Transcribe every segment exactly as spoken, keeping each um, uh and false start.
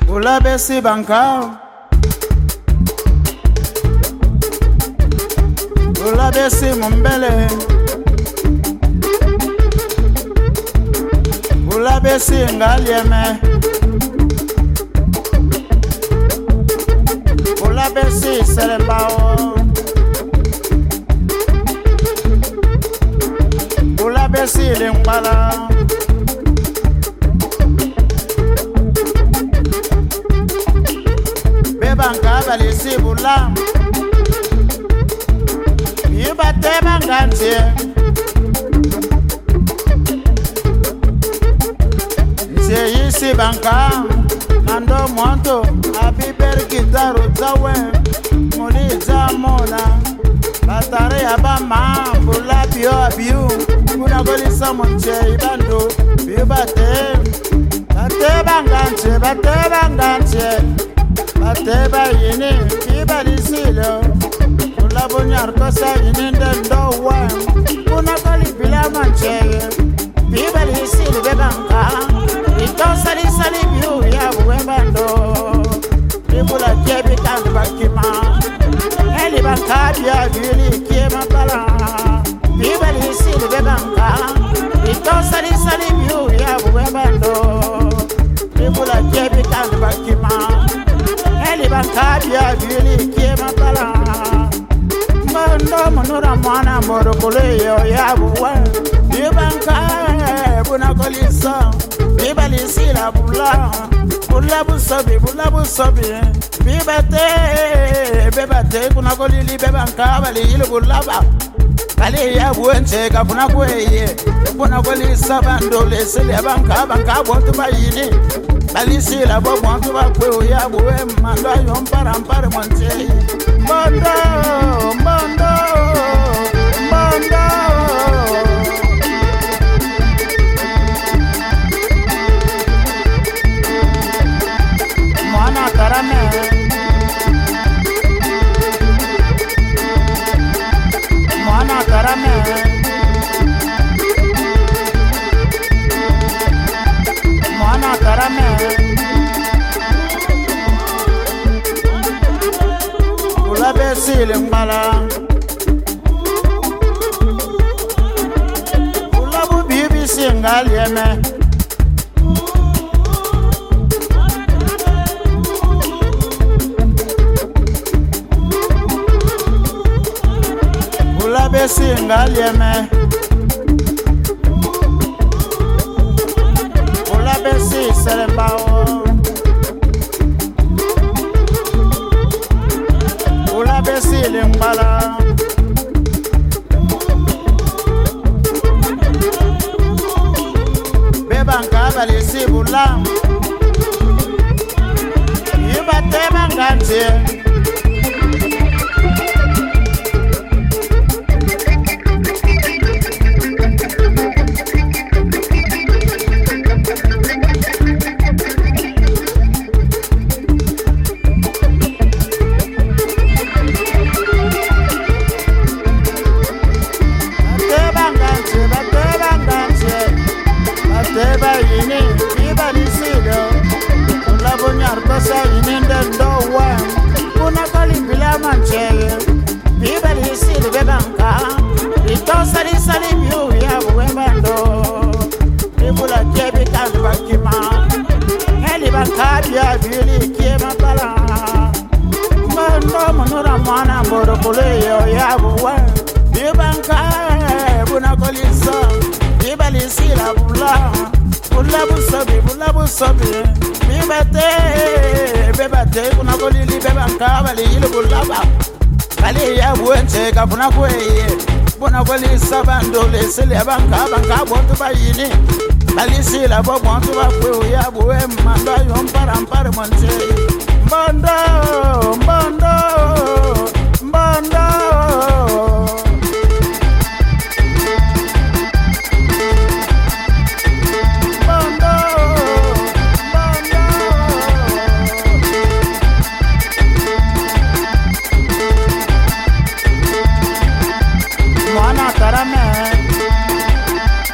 ulabe si banka ulabe si mumbele ulabe si ngalieme ulabe si serembao ulabe si lingpala bebanka balisi bulam yibate bangantie ntie yisi banka nando mwanto abiber gitaru zawe muli zamona batare abama bula bio abiu kuna golisa monche ibando yibate bate bangantie bate bangantie bateba yini kibalisilo kula bunyar kosa yini ndendo wa kuna kalibila manchege kibalisilo bebanka itosa lisali biu ya buwembando kibula kebi kandi bakima eli banka bia bili kima bala kibalisilo bebanka itosa lisali biu ya buwembando kibula kebi kandi bakima bakabia bili kema pala mando monora mwana morokole yo yabuwa bibanka buna kolisa bibalisi la bula bula busobi bula busobi bibate bebate kuna kolili bebanka bali ile bulaba bali ya buenche kabuna kweye kuna kolisa bandole sele banka banka bontu bayini balisi la bo bontu bakwe ya buwe mando yo mpara mpara monche mondo mondo mondo mwana karame mwana karame mwana karame ulabe sile mbala ulabu bibi singalieme ulabe singalieme ulabe si serembao ulabe si lingpala bebanka balisi bulam yibate bangantie bateba yini kibalisilo kula bunyar kosa yini ndendo wa kuna kalibila manchege kibalisilo bebanka itosa lisali biu ya buwembando kibula kebi kandi bakima eli bakabia bili kima bala mando monora mwana morokole yo ya buwe bebanka buna kolisa bibalisi la bula bula busobi bula busobi bibate bebate kuna kolili bebanka bali ile bulaba bali ya buenche kabuna kweye buna kolisa bandole sele banka banka bontu bayini bali sila bo bontu bakwe ya buwe mando yo mpara mpara monche mbondo mbondo mbondo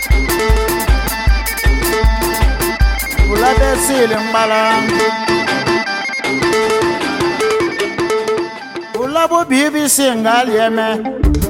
sile mbala Babu bibi singal yeme